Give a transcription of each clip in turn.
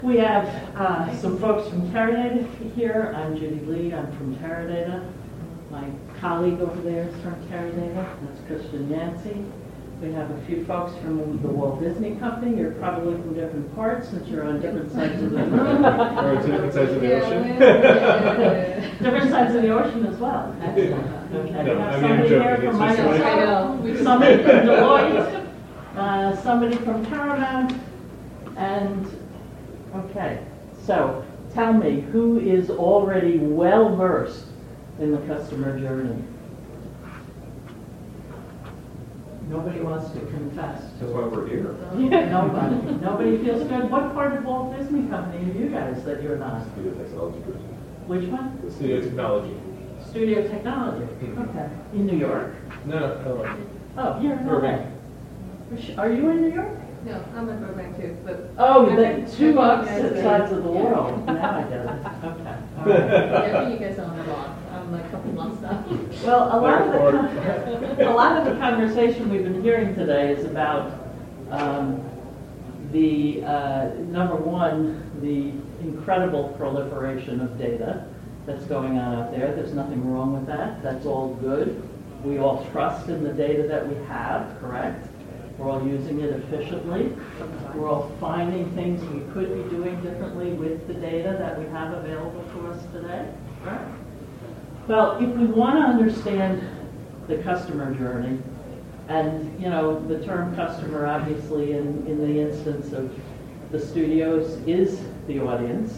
We have some folks from Teradata here. I'm Judy Lee. I'm from Teradata. My colleague over there is from Teradata. That's Christian Yancey. We have a few folks from the Walt Disney Company. You're probably from different parts since you're on different sides of the room. Or different sides of the ocean. Different sides of the ocean as well. Excellent. Okay. No, We have I mean, somebody I'm here joking. from It's just Microsoft, somebody from Deloitte, somebody from Paramount, and okay. So tell me, who is already well versed in the customer journey? Nobody wants to confess. That's why we're here. Nobody. Nobody feels good. What part of Walt Disney Company are you guys that you're not? Studio technology group. Which one? The studio technology. Studio Technology. Okay. In New York? No. Oh, you're in Burbank. LA. Are you in New York? No, I'm in Burbank too, but. Oh, I the think- two I opposite think you guys sides are- of the yeah. world. Now I get it. Okay. All right. Yeah, I think you guys are on the block. I'm like a couple months now. Well, a lot of the conversation we've been hearing today is about the number one, the incredible proliferation of data that's going on out there. There's nothing wrong with that. That's all good. We all trust in the data that we have, correct? We're all using it efficiently. We're all finding things we could be doing differently with the data that we have available to us today, right? Well, if we want to understand the customer journey, and you know, the term customer obviously in the instance of the studios is the audience.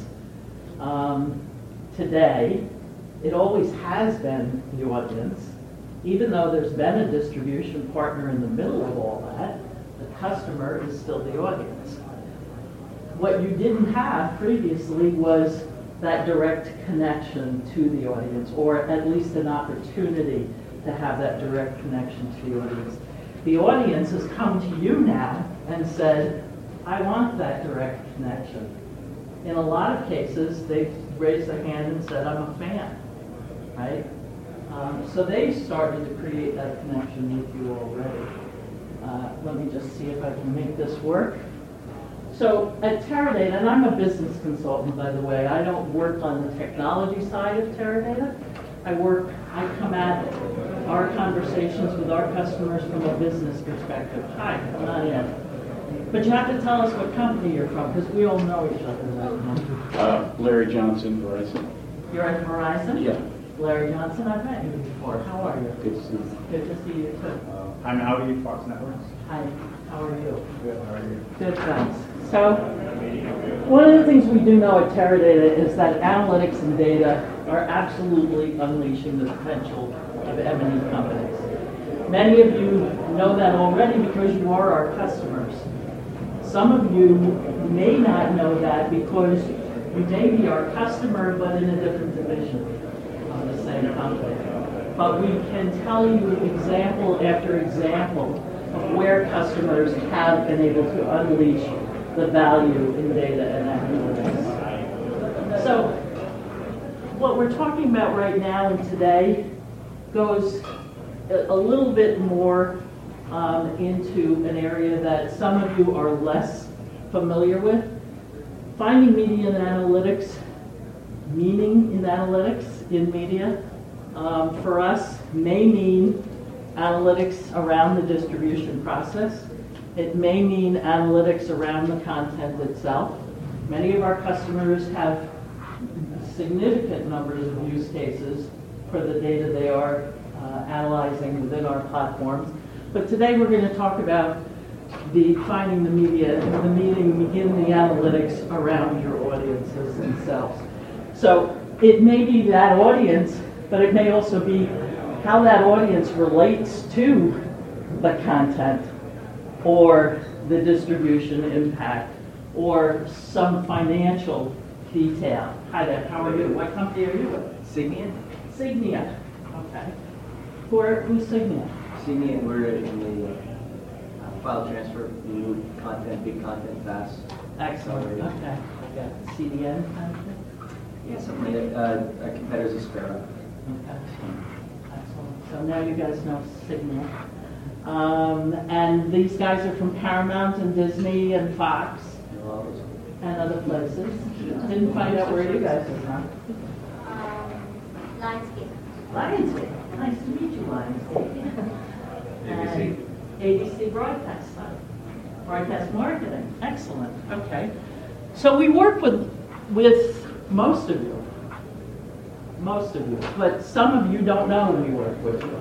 Today, it always has been the audience. Even though there's been a distribution partner in the middle of all that, the customer is still the audience. What you didn't have previously was that direct connection to the audience, or at least an opportunity to have that direct connection to the audience. The audience has come to you now and said, I want that direct connection. In a lot of cases, they've raised their hand and said, I'm a fan, right? So they started to create that connection with you already. Let me just see if I can make this work. So at Teradata, and I'm a business consultant, by the way, I don't work on the technology side of Teradata. I come at our conversations with our customers from a business perspective. Hi, come on in. But you have to tell us what company you're from, because we all know each other right now. Larry Johnson, Verizon. You're at Verizon? Yeah. Larry Johnson, I've met you before. How are you? Good to see you. Good to see you too. I'm Audi, Fox Networks. Hi, how are you? Good, how are you? Good, thanks. So, one of the things we do know at Teradata is that analytics and data are absolutely unleashing the potential of M&E companies. Many of you know that already because you are our customers. Some of you may not know that because you may be our customer but in a different division of the same company. But we can tell you example after example of where customers have been able to unleash the value in data and analytics. So what we're talking about right now and today goes a little bit more into an area that some of you are less familiar with. Finding media and analytics, meaning in analytics in media, for us may mean analytics around the distribution process. It may mean analytics around the content itself. Many of our customers have significant numbers of use cases for the data they are analyzing within our platforms. But today we're going to talk about the finding the media, the meaning in the analytics around your audiences themselves. So it may be that audience, but it may also be how that audience relates to the content or the distribution impact or some financial detail. Hi there, how are you? What company are you with? Signia? Signia. Okay. Who's Signia? Signia, we're in the file transfer. We move content, big content fast. Excellent. Okay. Got CDN kind of thing? Yeah, something like that. Our competitors is Sparrow. Okay. Excellent. So now you guys know Signia. And these guys are from Paramount and Disney and Fox. and other places. Didn't find out where you guys are from. Lionsgate. Lionsgate. Nice to meet you, Lionsgate. And ABC Broadcast Marketing. Excellent. Okay. So we work with most of you. Most of you. But some of you don't know we work with you.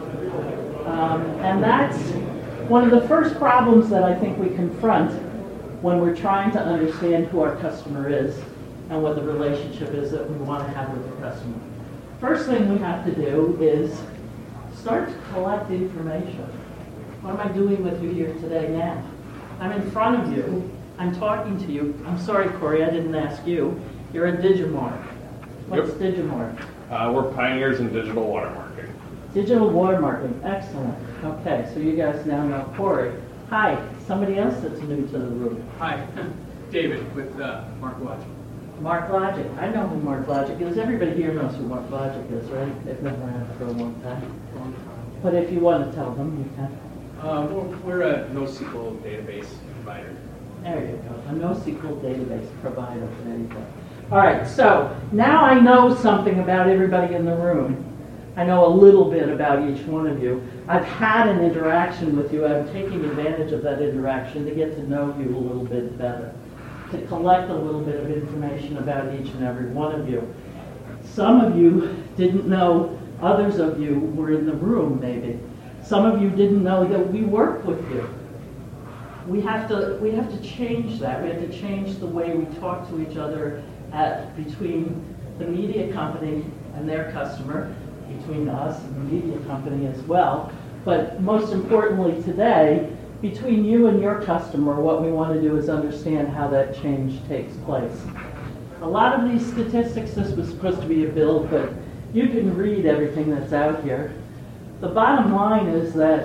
And that's one of the first problems that I think we confront when we're trying to understand who our customer is and what the relationship is that we want to have with the customer. First thing we have to do is start to collect information. What am I doing with you here today now? I'm in front of you. I'm talking to you. I'm sorry, Corey, I didn't ask you. You're a Digimarc. What's Yep. Digimarc? We're pioneers in digital watermarking. Digital watermarking. Excellent. Okay, so you guys now know Corey. Hi, somebody else that's new to the room. Hi, David with MarkLogic. MarkLogic. I know who MarkLogic is. Everybody here knows who MarkLogic is, right? They've been around for a long time. But if you want to tell them, you can. We're a NoSQL database provider. There you go. A NoSQL database provider. There you go. All right, so now I know something about everybody in the room. I know a little bit about each one of you. I've had an interaction with you. I'm taking advantage of that interaction to get to know you a little bit better, to collect a little bit of information about each and every one of you. Some of you didn't know, others of you were in the room maybe. Some of you didn't know that we work with you. We have to change that. We have to change the way we talk to each other between the media company and their customer, between us and the media company as well. But most importantly today, between you and your customer, what we want to do is understand how that change takes place. A lot of these statistics, this was supposed to be a build, but you can read everything that's out here. The bottom line is that,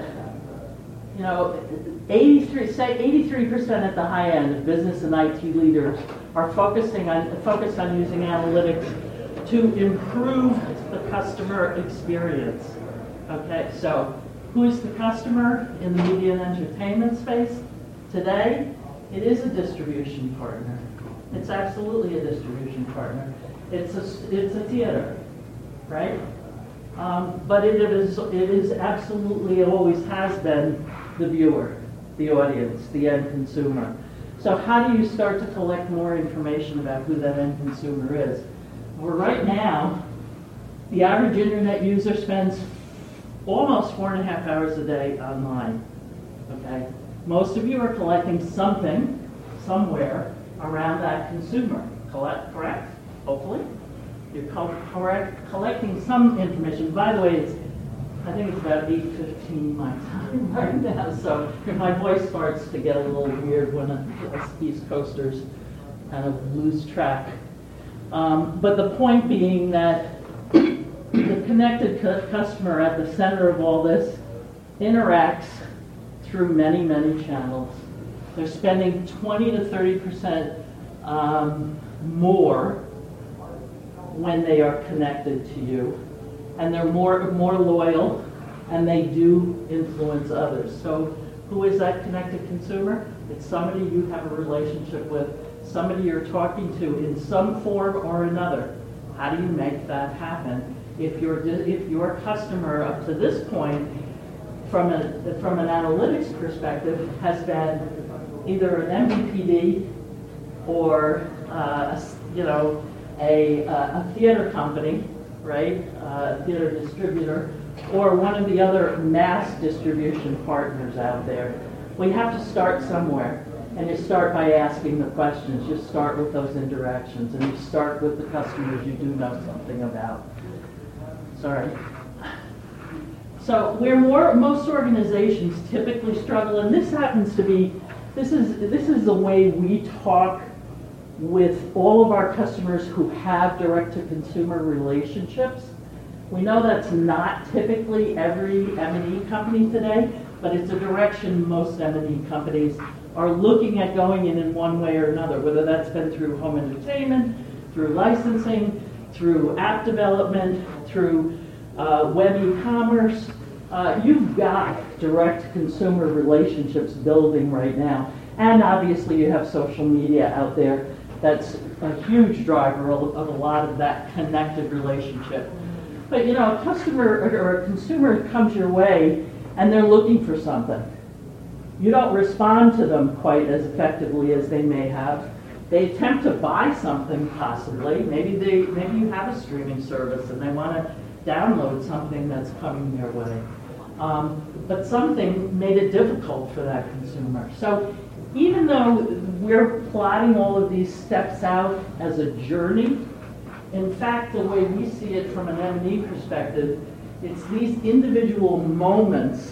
83% at the high end of business and IT leaders are focused on using analytics to improve the customer experience. Okay, so who is the customer in the media and entertainment space? Today, it is a distribution partner. It's absolutely a distribution partner. It's a theater, right? But it is absolutely, it always has been the viewer, the audience, the end consumer. So how do you start to collect more information about who that end consumer is? Well, right now, the average internet user spends almost 4.5 hours a day online. Okay? Most of you are collecting something, somewhere, around that consumer. Correct? Hopefully? You're collecting some information. By the way, I think it's about 8:15 my time right now, so my voice starts to get a little weird when us East Coasters kind of lose track. But the point being that the connected customer at the center of all this interacts through many, many channels. They're spending 20 to 30% more when they are connected to you, and they're more loyal, and they do influence others. So who is that connected consumer? It's somebody you have a relationship with, somebody you're talking to in some form or another. How do you make that happen? If your customer up to this point, from an analytics perspective, has been either an MVPD or a theater company, right? A theater distributor, or one of the other mass distribution partners out there. We have to start somewhere. And you start by asking the questions. You start with those interactions, and you start with the customers you do know something about. Sorry. So where most organizations typically struggle, and this happens to be, this is the way we talk with all of our customers who have direct-to-consumer relationships. We know that's not typically every M&E company today, but it's a direction most M&E companies are looking at going in one way or another, whether that's been through home entertainment, through licensing, through app development, through web e-commerce. You've got direct consumer relationships building right now. And obviously you have social media out there That's a huge driver of a lot of that connected relationship. But you know, a customer or a consumer comes your way and they're looking for something. You don't respond to them quite as effectively as they may have. They attempt to buy something possibly. Maybe you have a streaming service and they want to download something that's coming their way. But something made it difficult for that consumer. So even though we're plotting all of these steps out as a journey, in fact, the way we see it from an M&E perspective, it's these individual moments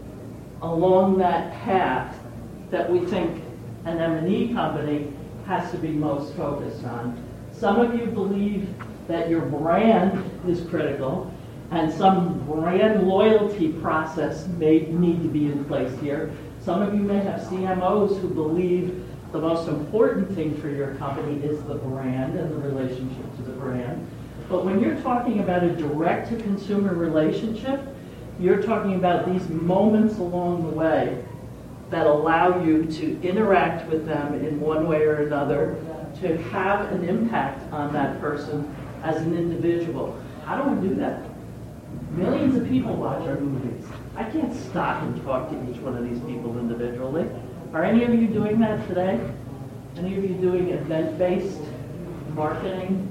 along that path that we think an M&E company has to be most focused on. Some of you believe that your brand is critical, and some brand loyalty process may need to be in place here. Some of you may have CMOs who believe the most important thing for your company is the brand and the relationship to the brand. But when you're talking about a direct-to-consumer relationship, you're talking about these moments along the way that allow you to interact with them in one way or another, to have an impact on that person as an individual. How do we do that? Millions of people watch our movies. I can't stop and talk to each one of these people individually. Are any of you doing that today? Any of you doing event-based marketing?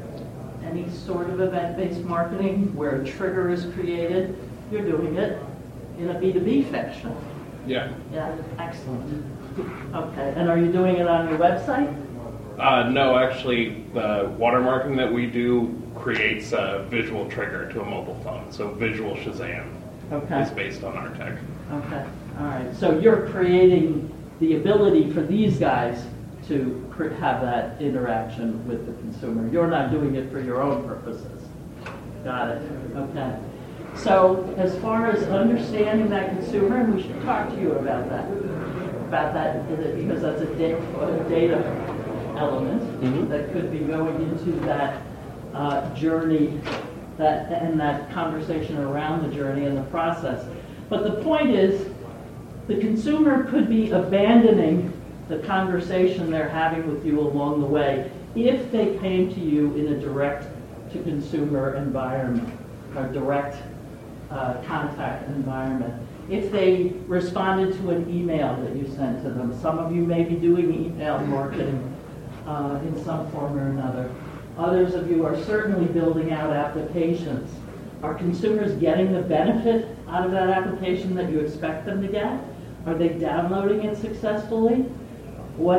Any sort of event-based marketing where a trigger is created? You're doing it in a B2B fashion. Yeah. Yeah, excellent. Okay, and are you doing it on your website? No, actually, the watermarking that we do creates a visual trigger to a mobile phone. So Visual Shazam Okay. is based on our tech. Okay, all right. So you're creating the ability for these guys to have that interaction with the consumer. You're not doing it for your own purposes. Got it. Okay. So as far as understanding that consumer, and we should talk to you about that because that's a data element that could be going into that journey and that conversation around the journey and the process. But the point is, the consumer could be abandoning the conversation they're having with you along the way if they came to you in a direct-to-consumer environment or direct contact environment. If they responded to an email that you sent to them, some of you may be doing email marketing in some form or another. Others of you are certainly building out applications. Are consumers getting the benefit out of that application that you expect them to get? Are they downloading it successfully? What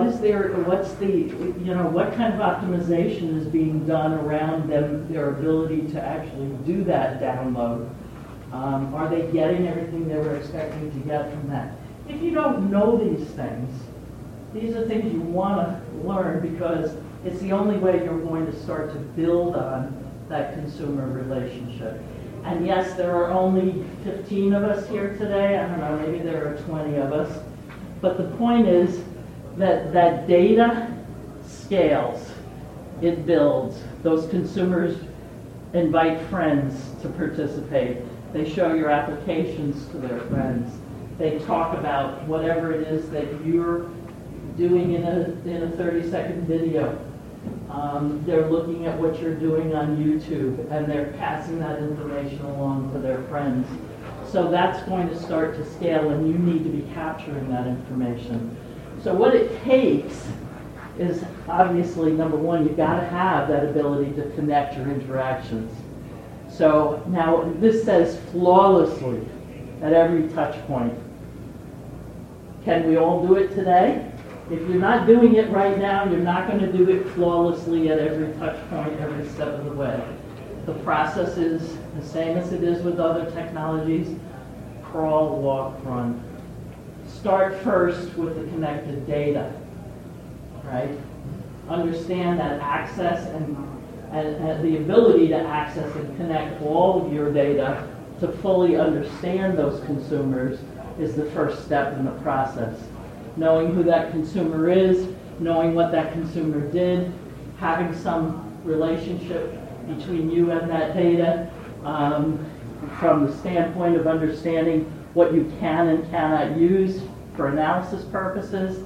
kind of optimization is being done around their ability to actually do that download? Are they getting everything they were expecting to get from that? If you don't know these things, these are things you want to learn because it's the only way you're going to start to build on that consumer relationship. And yes, there are only 15 of us here today. I don't know, maybe there are 20 of us. But the point is that data scales. It builds. Those consumers invite friends to participate. They show your applications to their friends. They talk about whatever it is that you're doing in a 30-second video. They're looking at what you're doing on YouTube, and they're passing that information along to their friends. So that's going to start to scale, and you need to be capturing that information. So what it takes is, obviously, number one, you've got to have that ability to connect your interactions. So now this says flawlessly at every touch point. Can we all do it today? If you're not doing it right now, you're not going to do it flawlessly at every touch point, every step of the way. The process is the same as it is with other technologies. Crawl, walk, run. Start first with the connected data, right? Understand that access and the ability to access and connect all of your data to fully understand those consumers is the first step in the process. Knowing who that consumer is, knowing what that consumer did, having some relationship between you and that data from the standpoint of understanding what you can and cannot use for analysis purposes,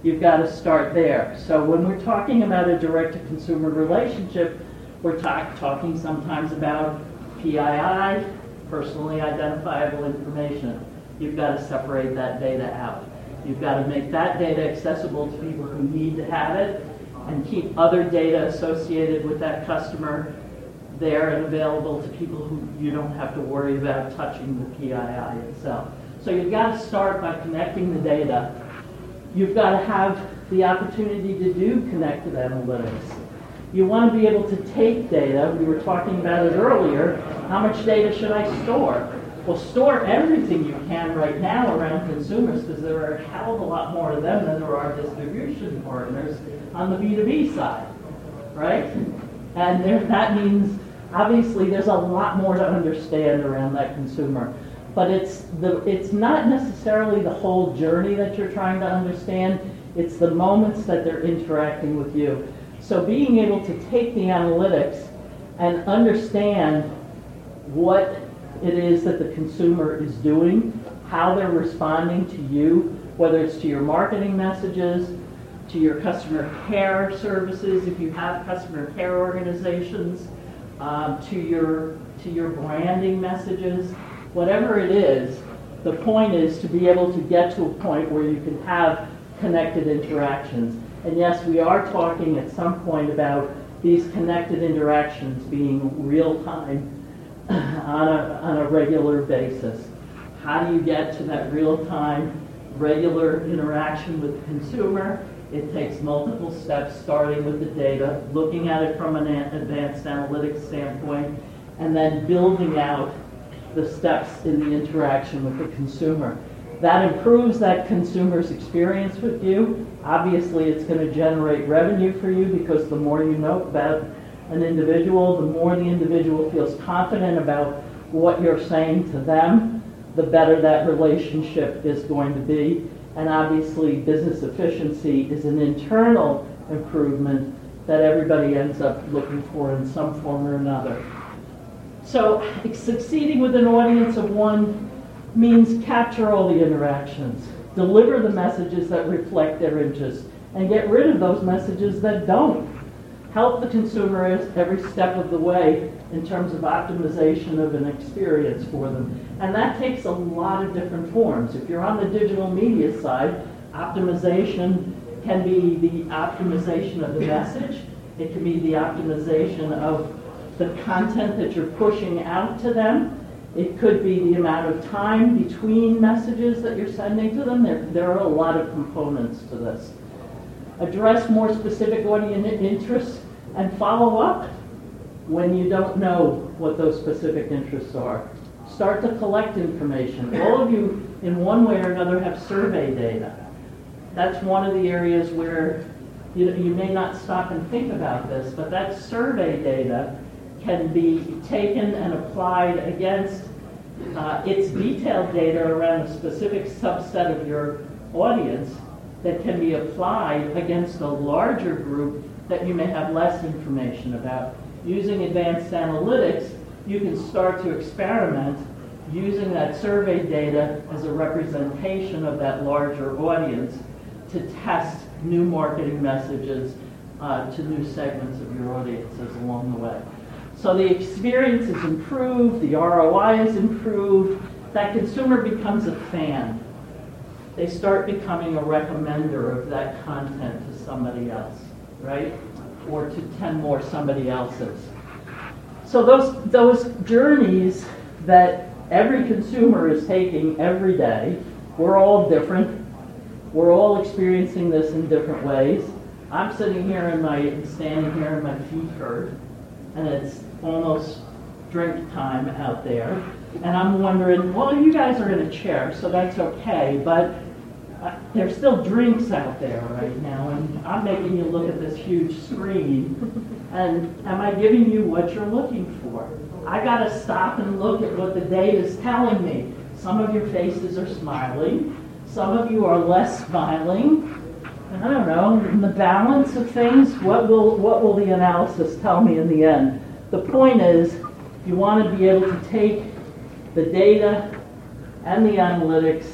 you've got to start there. So when we're talking about a direct-to-consumer relationship, we're talking sometimes about PII, personally identifiable information. You've got to separate that data out. You've got to make that data accessible to people who need to have it and keep other data associated with that customer there and available to people who you don't have to worry about touching the PII itself. So you've got to start by connecting the data. You've got to have the opportunity to do connected analytics. You want to be able to take data. We were talking about it earlier. How much data should I store? Well, store everything you can right now around consumers, because there are a hell of a lot more of them than there are distribution partners on the B2B side, right? And that means, obviously, there's a lot more to understand around that consumer. But it's not necessarily the whole journey that you're trying to understand. It's the moments that they're interacting with you. So being able to take the analytics and understand what it is that the consumer is doing, how they're responding to you, whether it's to your marketing messages, to your customer care services, if you have customer care organizations, to your branding messages, whatever it is, the point is to be able to get to a point where you can have connected interactions. And yes, we are talking at some point about these connected interactions being real-time on a regular basis. How do you get to that real-time, regular interaction with the consumer? It takes multiple steps, starting with the data, looking at it from an advanced analytics standpoint, and then building out the steps in the interaction with the consumer. That improves that consumer's experience with you. Obviously, it's going to generate revenue for you, because the more you know about an individual, the more the individual feels confident about what you're saying to them, the better that relationship is going to be. And obviously, business efficiency is an internal improvement that everybody ends up looking for in some form or another. So succeeding with an audience of one means capture all the interactions, deliver the messages that reflect their interests, and get rid of those messages that don't. Help the consumer every step of the way in terms of optimization of an experience for them. And that takes a lot of different forms. If you're on the digital media side, optimization can be the optimization of the message. It can be the optimization of the content that you're pushing out to them. It could be the amount of time between messages that you're sending to them. There are a lot of components to this. Address more specific audience interests and follow up when you don't know what those specific interests are. Start to collect information. All of you, in one way or another, have survey data. That's one of the areas where you may not stop and think about this, but that survey data can be taken and applied against its detailed data around a specific subset of your audience that can be applied against a larger group that you may have less information about. Using advanced analytics, you can start to experiment using that survey data as a representation of that larger audience to test new marketing messages to new segments of your audiences along the way. So the experience is improved, the ROI is improved, that consumer becomes a fan. They start becoming a recommender of that content to somebody else, right? Or to 10 more somebody else's. So those journeys that every consumer is taking every day, we're all different. We're all experiencing this in different ways. I'm standing here in my feet hurt, and it's almost drink time out there. And I'm wondering, well, you guys are in a chair, so that's okay, but there's still drinks out there right now, and I'm making you look at this huge screen. And am I giving you what you're looking for? I got to stop and look at what the data is telling me. Some of your faces are smiling. Some of you are less smiling. I don't know, in the balance of things, what will the analysis tell me in the end? The point is, you want to be able to take the data and the analytics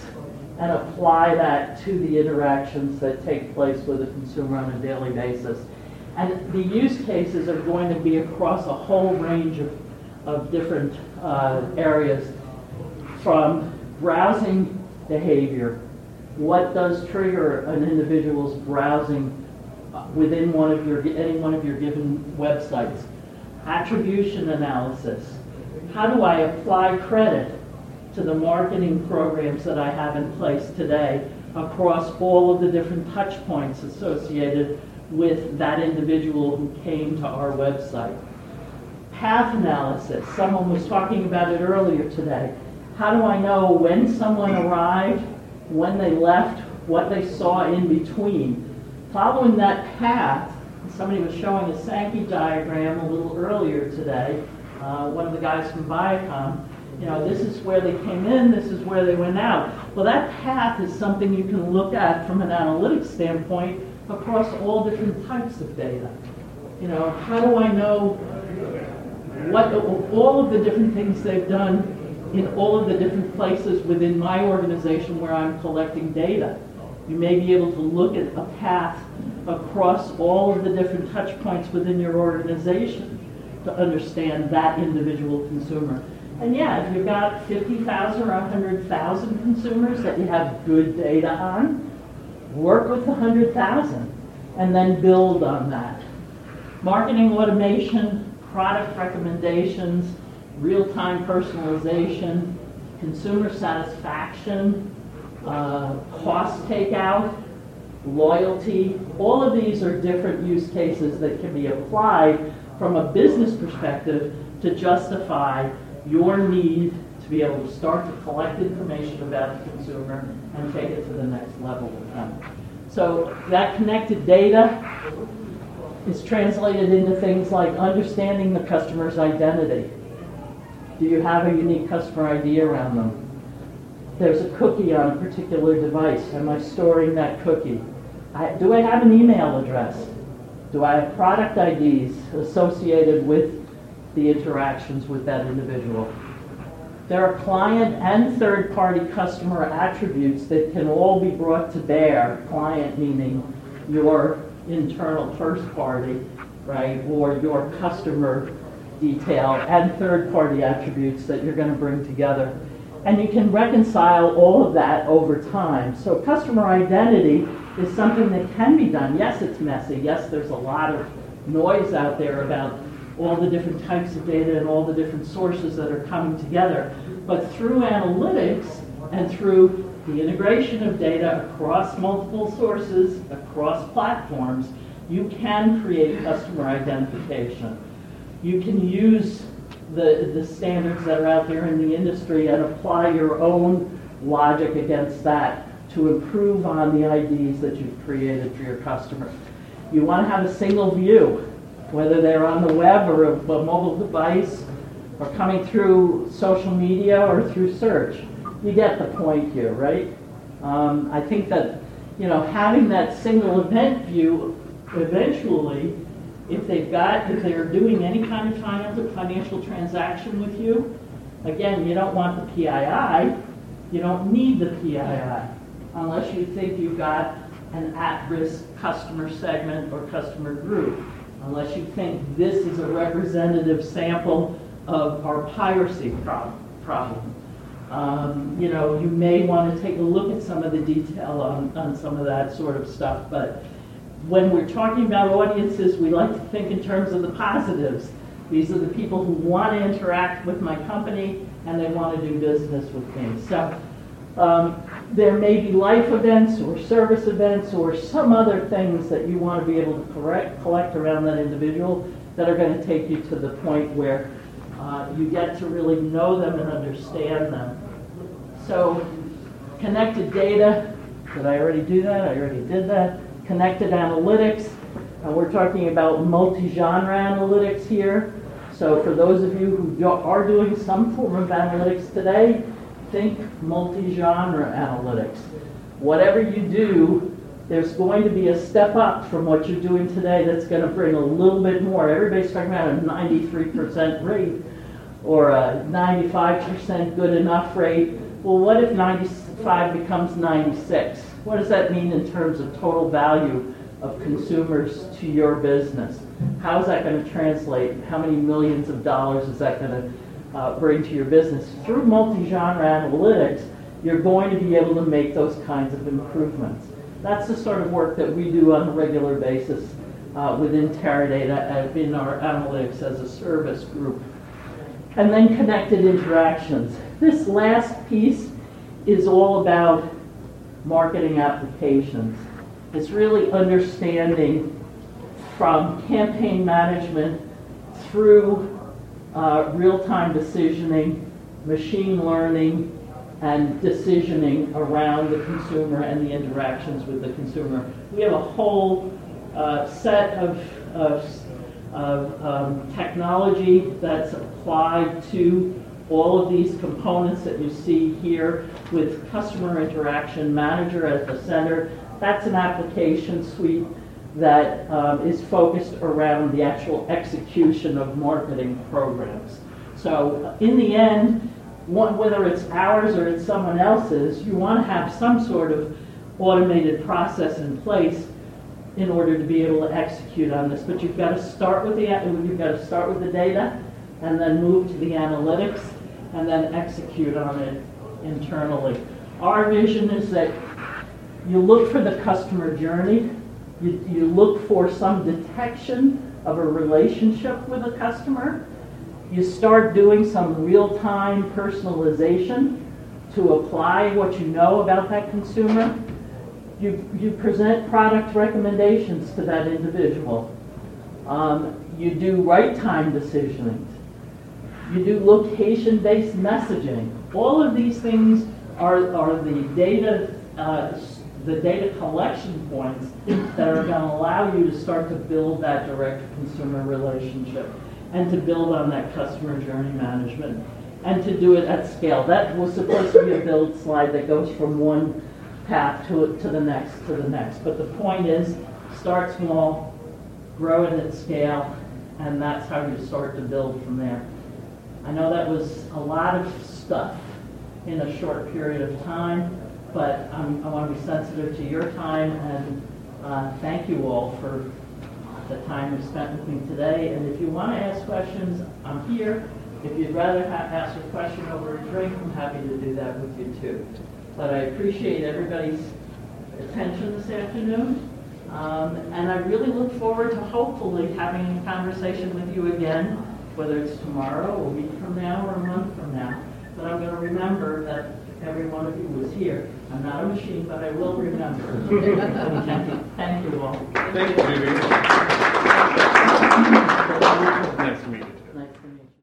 and apply that to the interactions that take place with a consumer on a daily basis. And the use cases are going to be across a whole range of different areas, from browsing behavior. What does trigger an individual's browsing within any one of your given websites? Attribution analysis. How do I apply credit to the marketing programs that I have in place today across all of the different touch points associated with that individual who came to our website? Path analysis. Someone was talking about it earlier today. How do I know when someone arrived, when they left, what they saw in between? Following that path, somebody was showing a Sankey diagram a little earlier today, one of the guys from Viacom. This is where they came in, this is where they went out. Well, that path is something you can look at from an analytics standpoint across all different types of data. How do I know what all of the different things they've done in all of the different places within my organization where I'm collecting data? You may be able to look at a path across all of the different touch points within your organization to understand that individual consumer. And yeah, if you've got 50,000 or 100,000 consumers that you have good data on, work with the 100,000 and then build on that. Marketing automation, product recommendations, real-time personalization, consumer satisfaction, cost takeout, loyalty. All of these are different use cases that can be applied from a business perspective to justify your need to be able to start to collect information about the consumer and take it to the next level with them. So that connected data is translated into things like understanding the customer's identity. Do you have a unique customer ID around them? There's a cookie on a particular device. Am I storing that cookie? Do I have an email address? Do I have product IDs associated with the interactions with that individual? There are client and third-party customer attributes that can all be brought to bear. Client meaning your internal first party, right, or your customer detail, and third-party attributes that you're going to bring together. And you can reconcile all of that over time. So customer identity is something that can be done. Yes, it's messy. Yes, there's a lot of noise out there about all the different types of data and all the different sources that are coming together. But through analytics and through the integration of data across multiple sources, across platforms, you can create customer identification. You can use the standards that are out there in the industry and apply your own logic against that to improve on the IDs that you've created for your customers. You want to have a single view, whether they're on the web or a mobile device or coming through social media or through search. You get the point here, right? I think that, having that single event view eventually, if they're doing any kind of financial transaction with you, again, you don't want the PII, you don't need the PII, unless you think you've got an at-risk customer segment or customer group, unless you think this is a representative sample of our piracy problem. You may want to take a look at some of the detail on some of that sort of stuff, but when we're talking about audiences, we like to think in terms of the positives. These are the people who want to interact with my company and they want to do business with me. So there may be life events or service events or some other things that you want to be able to collect around that individual that are going to take you to the point where you get to really know them and understand them. So connected data, did I already do that? I already did that. Connected analytics, we're talking about multi-genre analytics here. So for those of you who are doing some form of analytics today, think multi-genre analytics. Whatever you do, there's going to be a step up from what you're doing today that's going to bring a little bit more. Everybody's talking about a 93% rate or a 95% good enough rate. Well, what if 95% 5 becomes 96. What does that mean in terms of total value of consumers to your business? How is that going to translate? How many millions of dollars is that going to bring to your business? Through multi-genre analytics, you're going to be able to make those kinds of improvements. That's the sort of work that we do on a regular basis within Teradata in our analytics as a service group. And then connected interactions. This last piece is all about marketing applications. It's really understanding from campaign management through real-time decisioning, machine learning, and decisioning around the consumer and the interactions with the consumer. We have a whole set of technology that's applied to all of these components that you see here with Customer Interaction Manager at the center. That's an application suite that is focused around the actual execution of marketing programs. So in the end, whether it's ours or it's someone else's, you want to have some sort of automated process in place in order to be able to execute on this. But you've got to start with the data, and then move to the analytics, and then execute on it internally. Our vision is that you look for the customer journey, you look for some detection of a relationship with a customer, you start doing some real-time personalization to apply what you know about that consumer. You present product recommendations to that individual. You do right-time decisioning. You do location-based messaging. All of these things are the data collection points that are going to allow you to start to build that direct consumer relationship and to build on that customer journey management and to do it at scale. That was supposed to be a build slide that goes from one path to the next to the next. But the point is, start small, grow it at scale, and that's how you start to build from there. I know that was a lot of stuff in a short period of time, but I want to be sensitive to your time, and thank you all for the time you spent with me today. And if you want to ask questions, I'm here. If you'd rather ask a question over a drink, I'm happy to do that with you too. But I appreciate everybody's attention this afternoon. And I really look forward to hopefully having a conversation with you again, whether it's tomorrow, a week from now, or a month from now. But I'm going to remember that every one of you was here. I'm not a machine, but I will remember. Thank you all. Thank you, Judy. Nice to meet you.